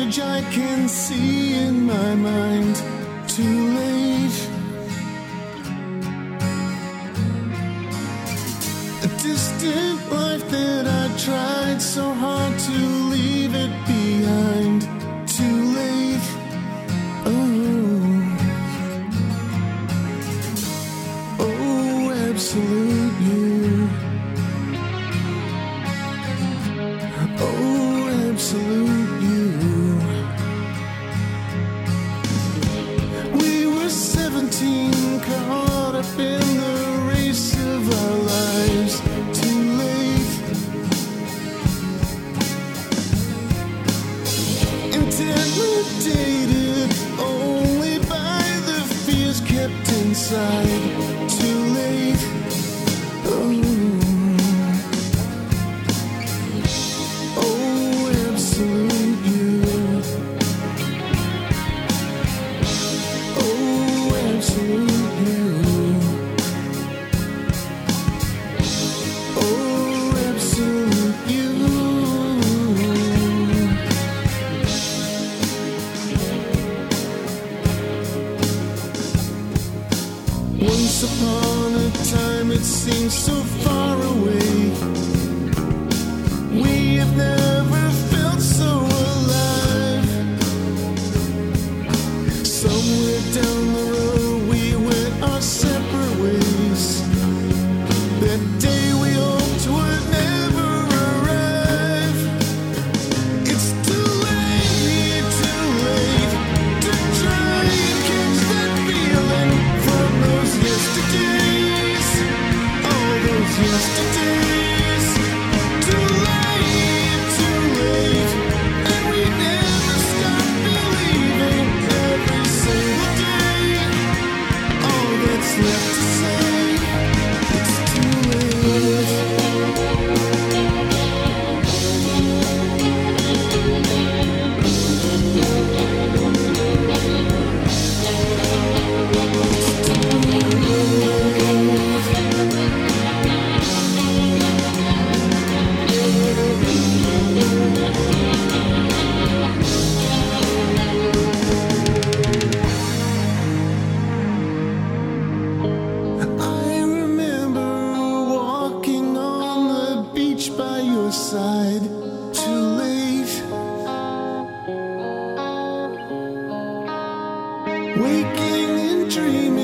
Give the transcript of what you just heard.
image I can see in my mind. Too late. A distant life that I tried so hard to leave it behind. Too late. Oh, absolute you. Oh, absolute you. We were 17, caught up in the race of our lives. Too late. Intimidated only by the fears kept inside. Too late. Oh, absolute you. Oh, absolute you. Oh, absolute you. Once upon a time it seemed so far away. We have never felt so alive. Somewhere down the road we went our separate ways. That day we hoped would never arrive. It's too late to try and catch that feeling from those yesterdays. All those yesterdays. Too late, and we never stop believing every single day. All that's left to say, it's too late. I remember walking on the beach by your side. Too late. Waking and dreaming.